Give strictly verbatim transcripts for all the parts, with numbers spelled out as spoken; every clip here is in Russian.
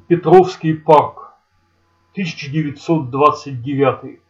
Петровский парк, тысяча девятьсот двадцать девятый.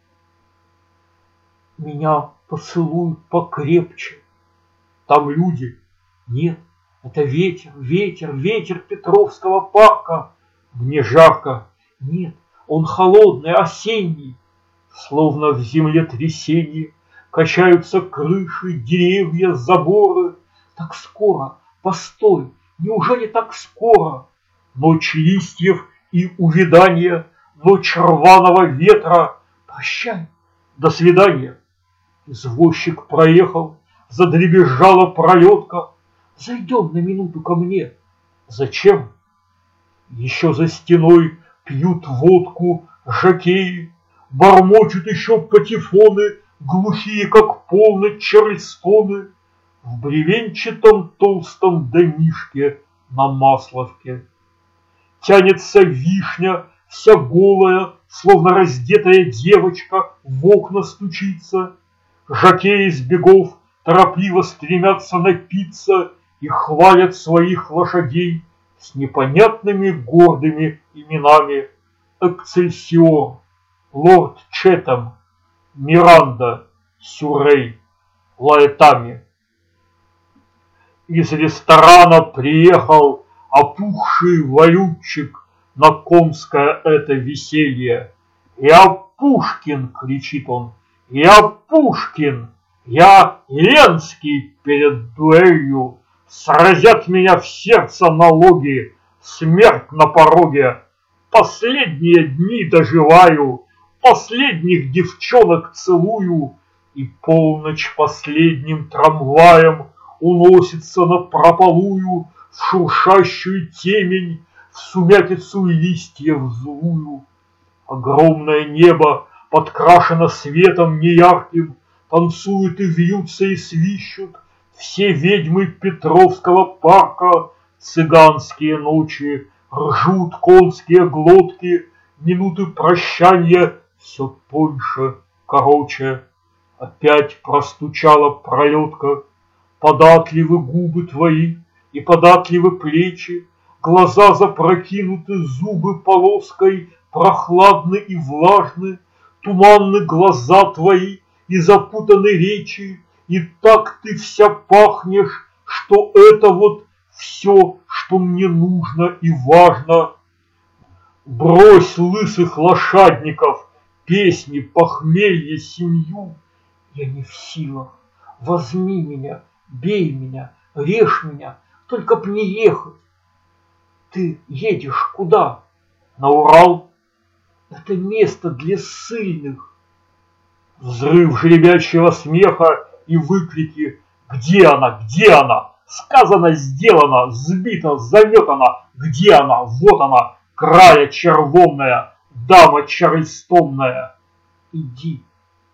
Меня поцелуй покрепче. Там люди. Нет, это ветер, ветер, ветер Петровского парка. Мне жарко. Нет, он холодный, осенний. Словно в землетрясении качаются крыши, деревья, заборы. Так скоро, постой, неужели так скоро? Ночь листьев и увядания, ночь рваного ветра. Прощай, до свидания. Извозчик проехал, задребезжала пролетка. Зайдем на минуту ко мне. Зачем? Еще за стеной пьют водку жокеи, бормочут еще патефоны, глухие, как полночь, чарльстоны. В бревенчатом толстом домишке на Масловке тянется вишня, вся голая, словно раздетая девочка, в окна стучится. Жокеи с бегов торопливо стремятся напиться и хвалят своих лошадей с непонятными гордыми именами: Эксельсиор, Лорд Четам, Миранда, Сюррей, Лаэтами. Из ресторана приехал опухший валютчик на комское это веселье. «Я Пушкин!» — кричит он. «Я Пушкин! Я Ленский перед дуэлью! Сразят меня в сердце налоги, смерть на пороге! Последние дни доживаю, последних девчонок целую, и полночь последним трамваем уносится напропалую в шуршащую темень, в сумятицу листьев злую. Огромное небо подкрашено светом неярким, танцуют и вьются и свищут все ведьмы Петровского парка. Цыганские ночи, ржут конские глотки, минуты прощания все тоньше, короче. Опять простучала пролетка. Податливы губы твои и податливы плечи, глаза запрокинуты, зубы полоской прохладны и влажны, туманны глаза твои и запутаны речи, и так ты вся пахнешь, что это вот все, что мне нужно и важно. Брось лысых лошадников, песни, похмелье, семью. Я не в силах. Возьми меня, бей меня, режь меня, только б не ехать. Ты едешь куда? На Урал? Это место для ссыльных. Взрыв жеребячего смеха и выкрики: где она, где она? Сказано, сделано, сбито, заметано. Где она? Вот она, края червонная, дама чарльстонная. Иди.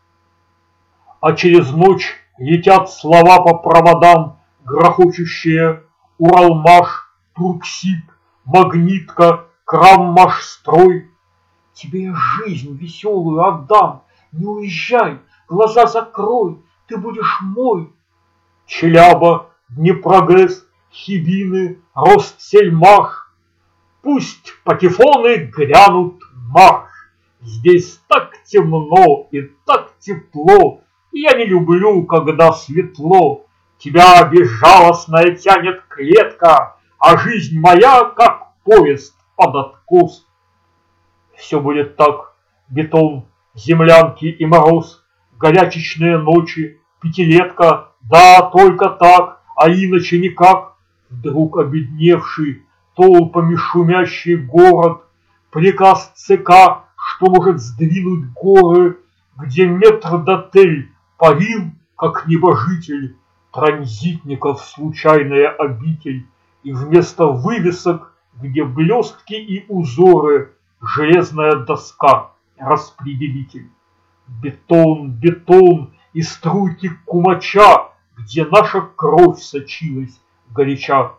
А через ночь летят слова по проводам, грохочущие: Уралмаш, Турксиб, Магнитка, Краммашстрой. Тебе я жизнь веселую отдам, не уезжай, глаза закрой, ты будешь мой. Челяба, Днепрогэс, Хибины, Ростсельмаш. Пусть патефоны грянут марш. Здесь так темно и так тепло, я не люблю, когда светло. Тебя безжалостная тянет клетка, а жизнь моя, как поезд под откос. Все будет так: бетон, землянки и мороз, горячечные ночи, пятилетка, да, только так, а иначе никак. Вдруг обедневший, толпами шумящий город, приказ ЦК, что может сдвинуть горы, где метрдотель парил, как небожитель, транзитников случайная обитель, и вместо вывесок, где блестки и узоры, железная доска, распределитель. Бетон, бетон и струйки кумача, где наша кровь сочилась горяча.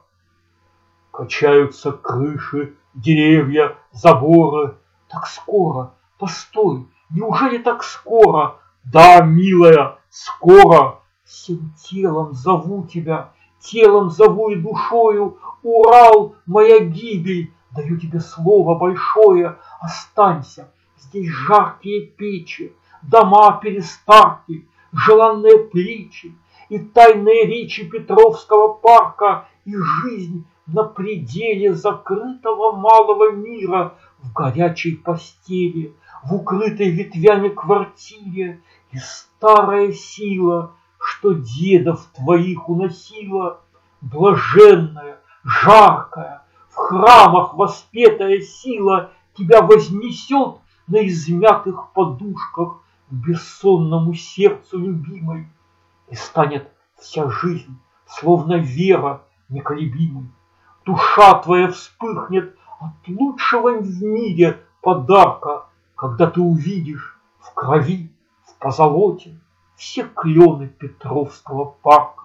Качаются крыши, деревья, заборы. Так скоро, постой, неужели так скоро? Да, милая, скоро. Всем телом зову тебя, телом зову и душою. Урал, моя гибель, Даю тебе слово большое, останься. Здесь жаркие печи, дома перестарки, желанные плечи и тайные речи Петровского парка, и жизнь на пределе закрытого малого мира, в горячей постели, в укрытой ветвями квартире, и старая сила, что дедов твоих уносила, блаженная, жаркая, в храмах воспетая сила тебя вознесет на измятых подушках к бессонному сердцу любимой, и станет вся жизнь, словно вера неколебимой. Душа твоя вспыхнет от лучшего в мире подарка, когда ты увидишь в крови, в позолоте все клены Петровского парка.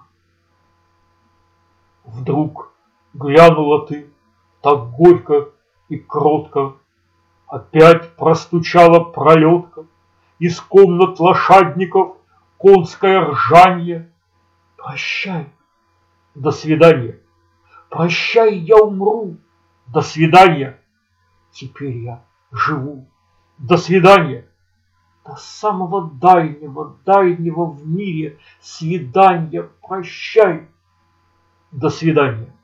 Вдруг глянула ты так горько и кротко, опять простучала пролетка, из комнат лошадников конское ржанье. Прощай, до свидания, прощай, я умру, до свидания, теперь я живу, до свидания, до самого дальнего, дальнего в мире свидания, прощай, до свидания.